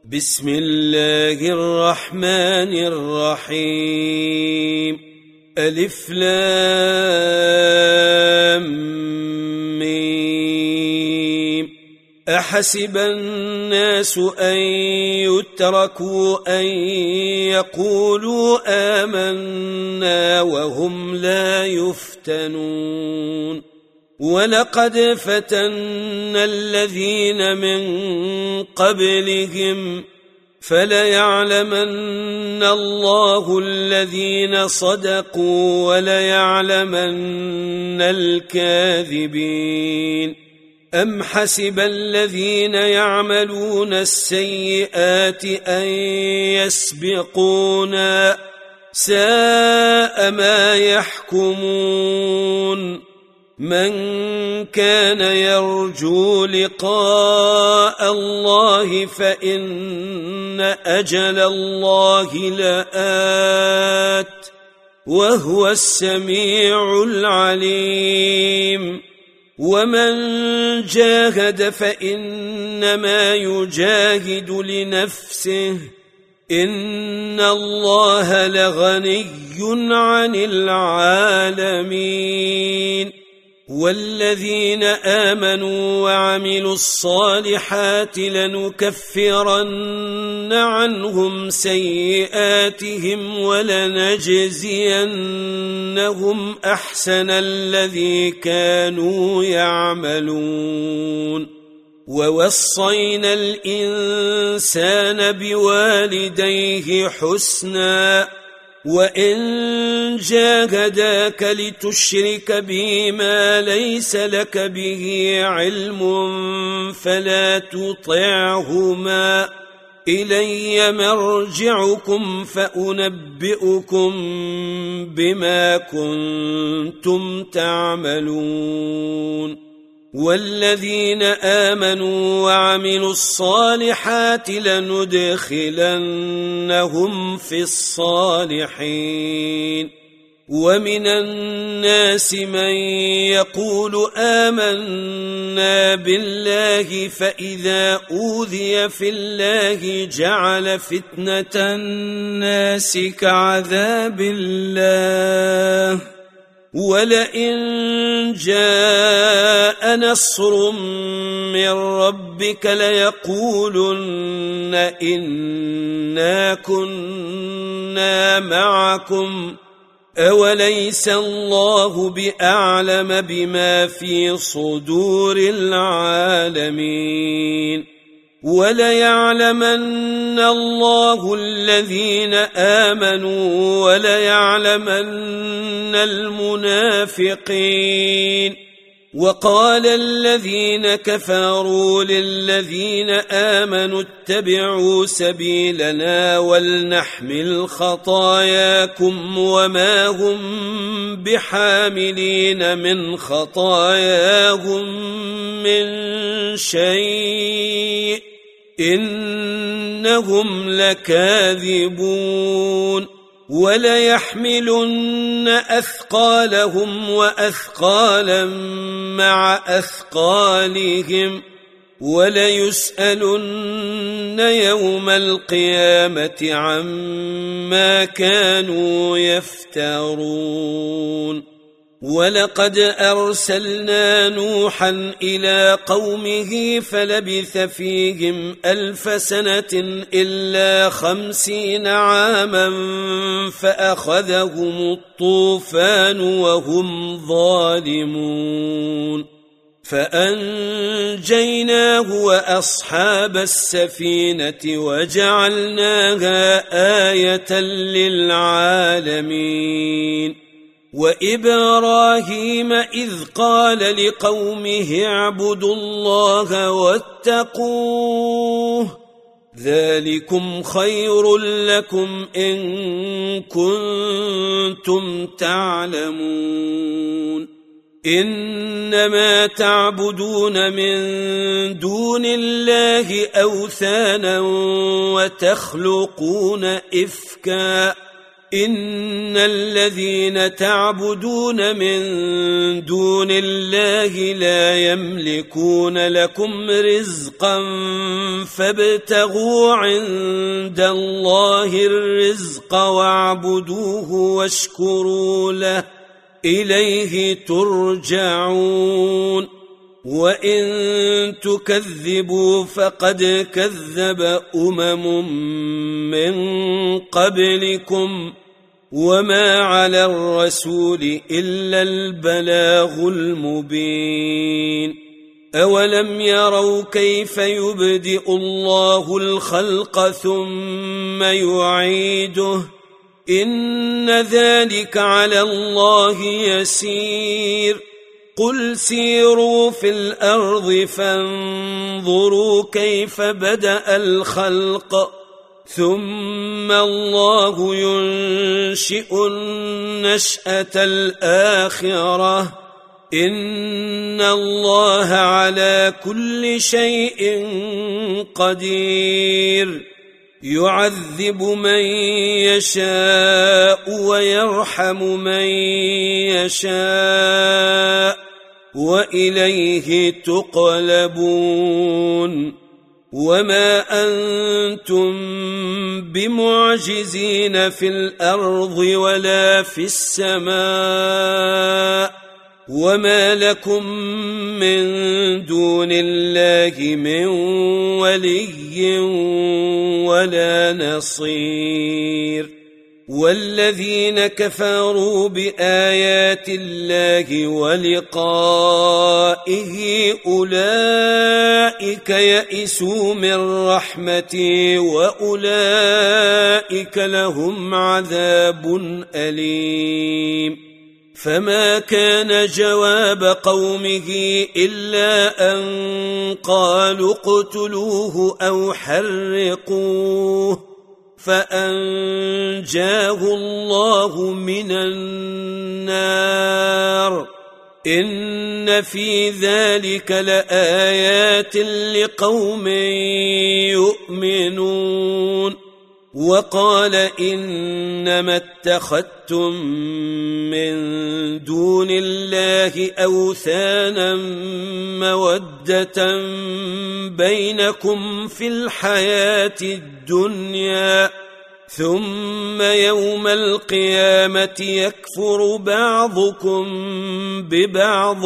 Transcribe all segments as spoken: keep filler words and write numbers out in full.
بسم الله الرحمن الرحيم. ألف لام ميم. أحسب الناس أن يتركوا أن يقولوا آمنا وهم لا يفتنون. ولقد فتنا الذين من قبلهم فليعلمن الله الذين صدقوا وليعلمن الكاذبين. أم حسب الذين يعملون السيئات أن يسبقونا ساء ما يحكمون. من كان يرجو لقاء الله فإن أجل الله لآت وهو السميع العليم. ومن جاهد فإنما يجاهد لنفسه إن الله لغني عن العالمين. والذين آمنوا وعملوا الصالحات لنكفرن عنهم سيئاتهم ولنجزينهم أحسن الذي كانوا يعملون. ووصينا الإنسان بوالديه حسنا وإن جاهداك لتشرك بي ما ليس لك به علم فلا تطعهما إلي مرجعكم فأنبئكم بما كنتم تعملون. والذين آمنوا وعملوا الصالحات لندخلنهم في الصالحين. ومن الناس من يقول آمنا بالله فإذا أوذي في الله جعل فتنة الناس كعذاب الله ولئن جاء نصر من ربك ليقولن إنا كنا معكم أوليس الله بأعلم بما في صدور العالمين. وليعلمن الله الذين آمنوا وليعلمن المنافقين. وقال الذين كفروا للذين آمنوا اتبعوا سبيلنا ولنحمل خطاياكم وما هم بحاملين من خطاياهم من شيء إنهم لكاذبون. وليحملن أثقالهم وأثقالا مع أثقالهم وليسألن يوم القيامة عما كانوا يفترون. ولقد أرسلنا نوحا إلى قومه فلبث فيهم ألف سنة إلا خمسين عاما فأخذهم الطوفان وهم ظالمون فأنجيناه وأصحاب السفينة وجعلناها آية للعالمين. وإبراهيم إذ قال لقومه اعبدوا الله واتقوه ذلكم خير لكم إن كنتم تعلمون. إنما تعبدون من دون الله أوثانا وتخلقون إفكا إن الذين تعبدون من دون الله لا يملكون لكم رزقا فابتغوا عند الله الرزق واعبدوه واشكروا له إليه ترجعون وإن تكذبوا فقد كذب أمم من قبلكم وما على الرسول إلا البلاغ المبين أولم يروا كيف يبدئ الله الخلق ثم يعيده إن ذلك على الله يسير قل سيروا في الأرض فانظروا كيف بدأ الخلق ثم الله ينشئ النشأة الآخرة إن الله على كل شيء قدير يعذب من يشاء ويرحم من يشاء وإليه تقلبون وما أنتم بمعجزين في الأرض ولا في السماء وما لكم من دون الله من ولي ولا نصير والذين كفروا بآيات الله ولقائه أولئك يئسوا من رحمتي وأولئك لهم عذاب أليم فما كان جواب قومه إلا أن قالوا اقتلوه أو حرقوه فأنجاه الله من النار إن في ذلك لآيات لقوم يؤمنون وقال إنما اتخذتم من دون الله أوثانا مودة بينكم في الحياة الدنيا ثم يوم القيامة يكفر بعضكم ببعض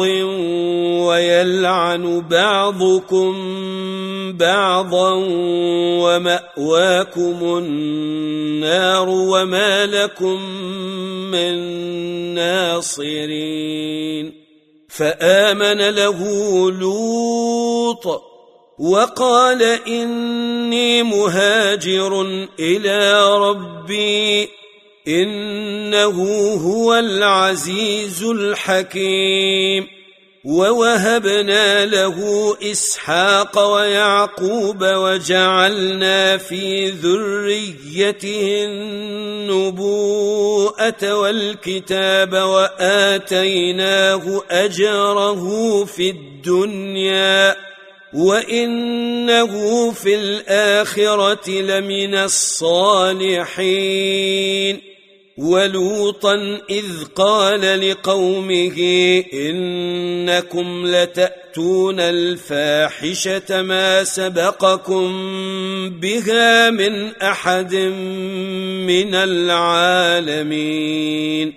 ويلعن بعضكم بعضا ومأواكم النار وما لكم من ناصرين فآمن له لوط وقال إني مهاجر إلى ربي إنه هو العزيز الحكيم ووهبنا له إسحاق ويعقوب وجعلنا في ذريته النبوءة والكتاب وآتيناه أجره في الدنيا وإنه في الآخرة لمن الصالحين ولوطا إذ قال لقومه إنكم لتأتون الفاحشة ما سبقكم بها من أحد من العالمين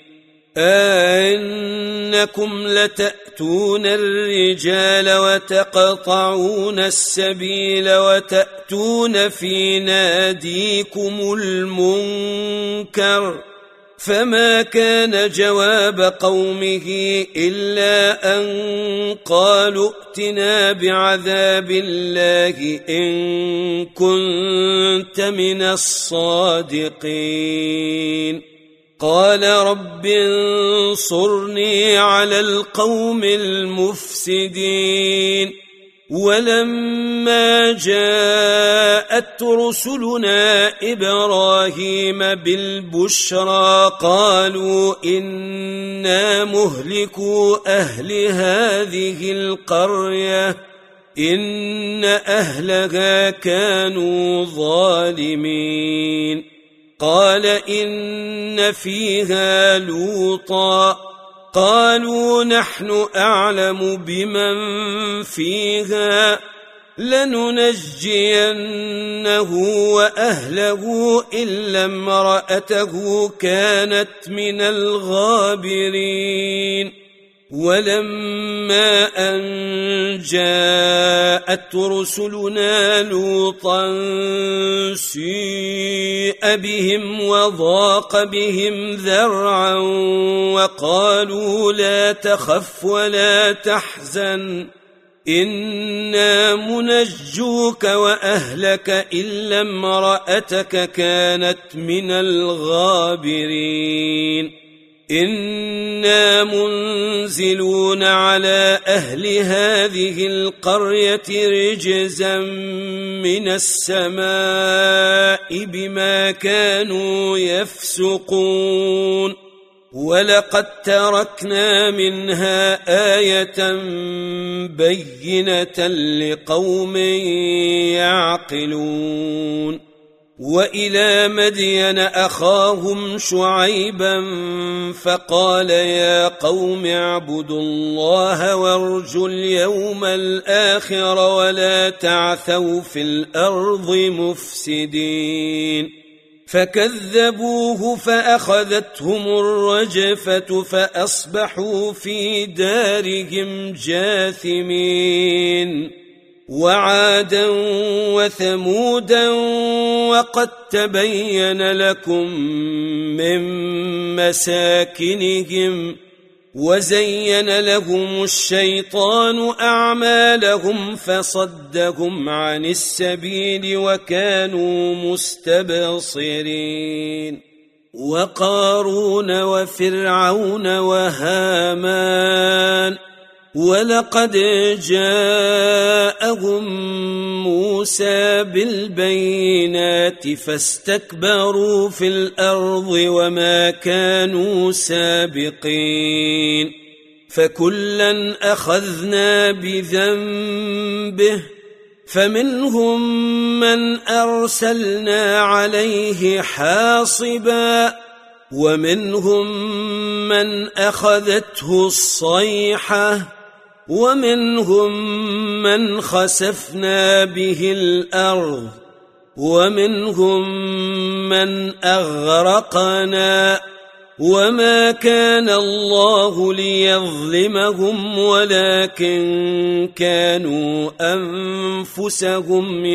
أئنكم لتأتون الرجال وتقطعون السبيل وتأتون في ناديكم المنكر فما كان جواب قومه إلا أن قالوا ائتنا بعذاب الله إن كنت من الصادقين قال رب انصرني على القوم المفسدين ولما جاءت رسلنا إبراهيم بالبشرى قالوا إنا مهلكو أهل هذه القرية إن أهلها كانوا ظالمين قال إن فيها لوطا قالوا نحن أعلم بمن فيها لننجينه وأهله إلا امرأته كانت من الغابرين ولما أن جاءت رسلنا لوطا سيء بهم وضاق بهم ذرعا وقالوا لا تخف ولا تحزن إنا منجوك وأهلك إلا امرأتك كانت من الغابرين إنا منزلون على أهل هذه القرية رجزا من السماء بما كانوا يفسقون ولقد تركنا منها آية بينة لقوم يعقلون وإلى مدين أخاهم شعيبا فقال يا قوم اعبدوا الله وارجوا اليوم الآخر ولا تعثوا في الأرض مفسدين فكذبوه فأخذتهم الرجفة فأصبحوا في دارهم جاثمين وعادا وثمودا وقد تبين لكم من مساكنهم وزين لهم الشيطان أعمالهم فصدهم عن السبيل وكانوا مستبصرين وقارون وفرعون وهامان ولقد جاءهم موسى بالبينات فاستكبروا في الأرض وما كانوا سابقين فكلا أخذنا بذنبه فمنهم من أرسلنا عليه حاصبا ومنهم من أخذته الصيحة ومنهم من خسفنا به الأرض ومنهم من أغرقنا وما كان الله ليظلمهم ولكن كانوا أنفسهم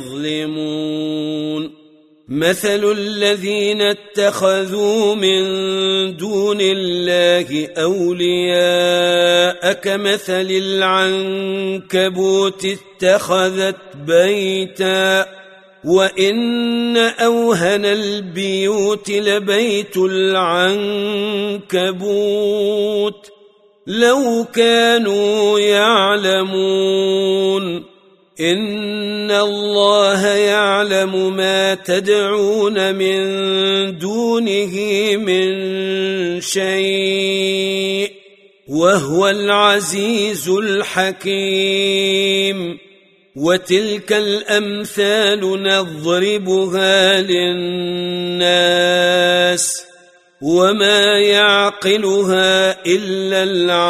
يظلمون مثل الذين اتخذوا من دون الله أولياء كمثل العنكبوت اتخذت بيتا وإن أوهن البيوت لبيت العنكبوت لو كانوا يعلمون إن الله يعلم ما تدعون من دونه من شيء وهو العزيز الحكيم وتلك الأمثال نضربها للناس وما يعقلها إلا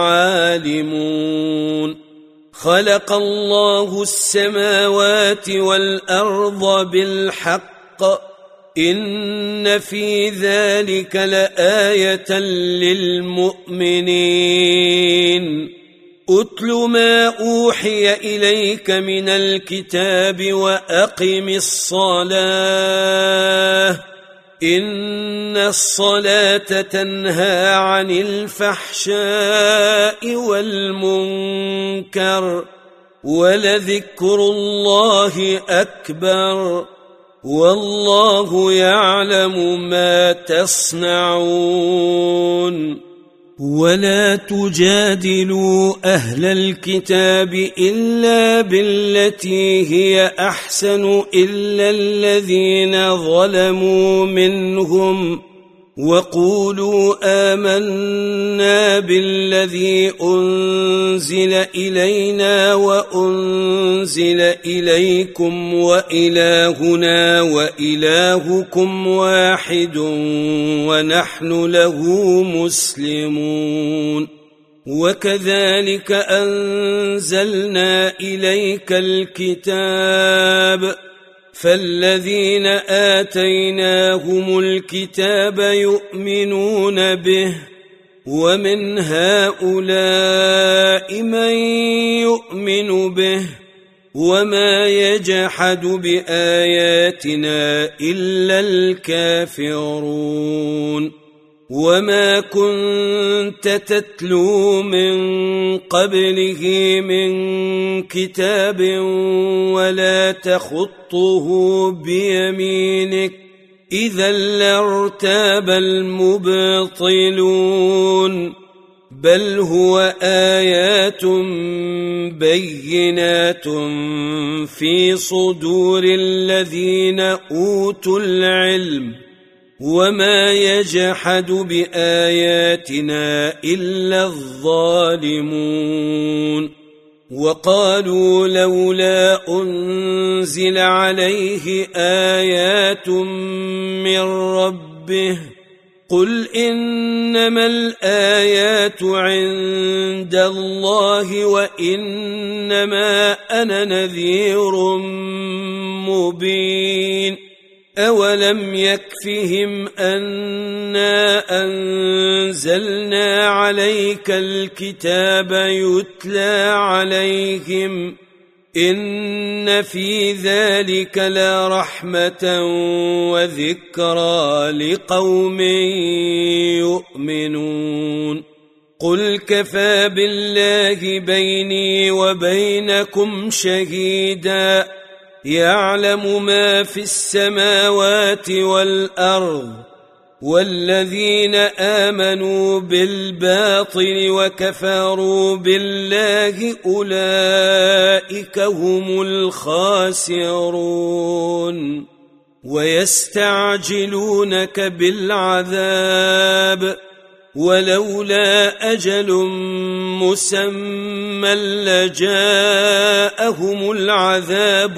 العالمون خلق الله السماوات والأرض بالحق إن في ذلك لآية للمؤمنين أتل ما أوحي إليك من الكتاب وأقم الصلاة إن الصلاة تنهى عن الفحشاء والمنكر ولذكر الله أكبر والله يعلم ما تصنعون ولا تجادلوا أهل الكتاب إلا بالتي هي أحسن إلا الذين ظلموا منهم وقولوا آمنا بالذي أنزل إلينا وأنزل إليكم وإلهنا وإلهكم واحد ونحن له مسلمون وكذلك أنزلنا إليك الكتاب فالذين آتيناهم الكتاب يؤمنون به ومن هؤلاء من يؤمن به وما يجحد بآياتنا إلا الكافرون وما كنت تتلو من قبله من كتاب ولا تخطه بيمينك إذا لارتاب المبطلون بل هو آيات بينات في صدور الذين أوتوا العلم وما يجحد بآياتنا إلا الظالمون وقالوا لولا أنزل عليه آيات من ربه قل إنما الآيات عند الله وإنما أنا نذير مبين أولم يكفهم أنا أنزلنا عليك الكتاب يتلى عليهم إن في ذلك لرحمة وذكرى لقوم يؤمنون قل كفى بالله بيني وبينكم شهيدا يعلم ما في السماوات والأرض والذين آمنوا بالباطل وكفروا بالله أولئك هم الخاسرون ويستعجلونك بالعذاب ولولا أجل مسمى لجاءهم العذاب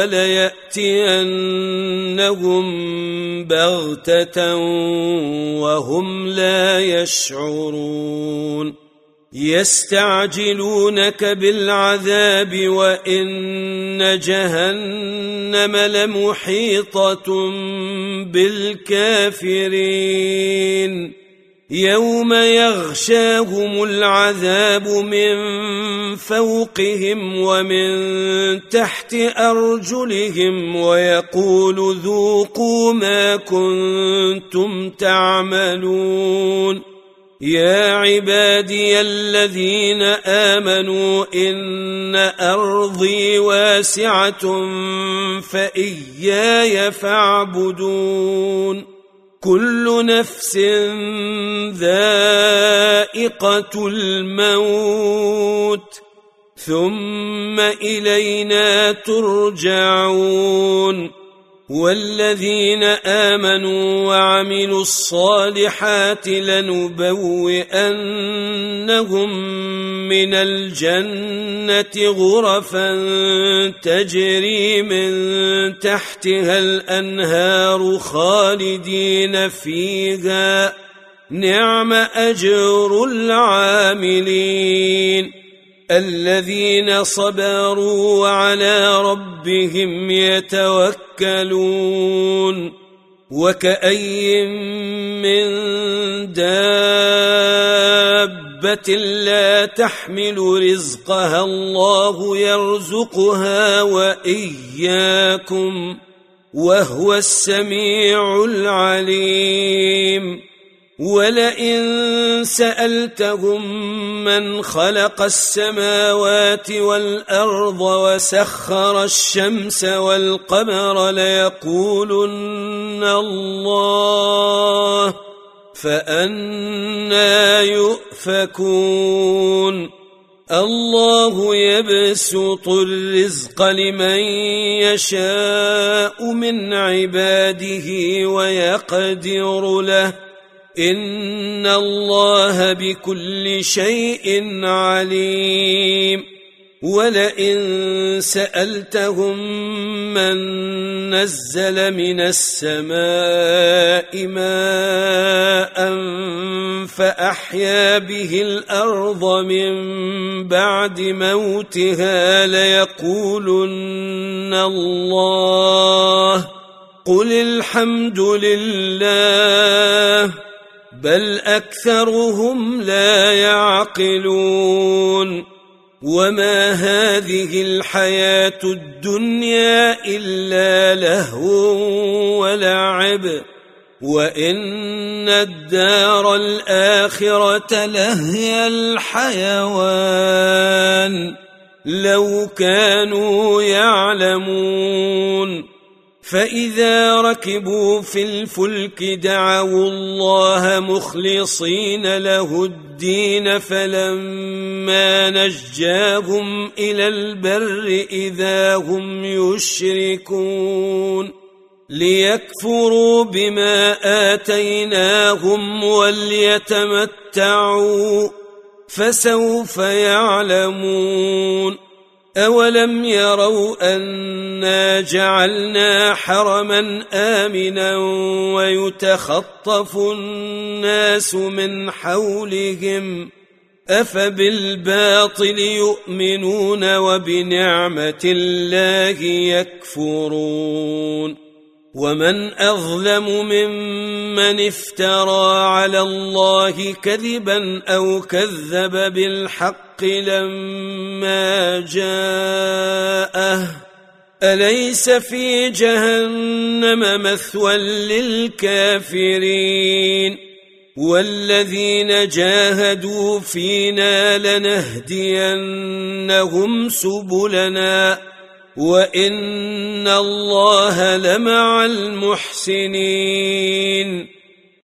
وليأتينهم بغتة وهم لا يشعرون يستعجلونك بالعذاب وإن جهنم لمحيطة بالكافرين يوم يغشاهم العذاب من فوقهم ومن تحت أرجلهم ويقول ذوقوا ما كنتم تعملون يا عبادي الذين آمنوا إن أرضي واسعة فإياي فاعبدون كل نفس ذائقة الموت ثم إلينا ترجعون والذين آمنوا وعملوا الصالحات لنبوئنهم من الجنة غرفا تجري من تحتها الأنهار خالدين فيها نعم أجر العاملين الذين صبروا وعلى ربهم يتوكلون وكأي من دابة لا تحمل رزقها الله يرزقها وإياكم وهو السميع العليم ولئن سألتهم من خلق السماوات والأرض وسخر الشمس والقمر ليقولن الله فأنى يؤفكون الله يبسط الرزق لمن يشاء من عباده ويقدر له إن الله بكل شيء عليم ولئن سألتهم من نزل من السماء ماء فأحيا به الأرض من بعد موتها ليقولن الله قل الحمد لله بل أكثرهم لا يعقلون وما هذه الحياة الدنيا إلا لهو ولعب وإن الدار الآخرة لهي الحيوان لو كانوا يعلمون فإذا ركبوا في الفلك دعوا الله مخلصين له الدين فلما نجاهم إلى البر إذا هم يشركون ليكفروا بما آتيناهم وليتمتعوا فسوف يعلمون أولم يروا أنا جعلنا حرما آمنا ويتخطف الناس من حولهم أفبالباطل يؤمنون وبنعمة الله يكفرون ومن أظلم ممن افترى على الله كذبا أو كذب بالحق لما جاءه أليس في جهنم مثوى للكافرين والذين جاهدوا فينا لنهدينهم سبلنا وإن الله لمع المحسنين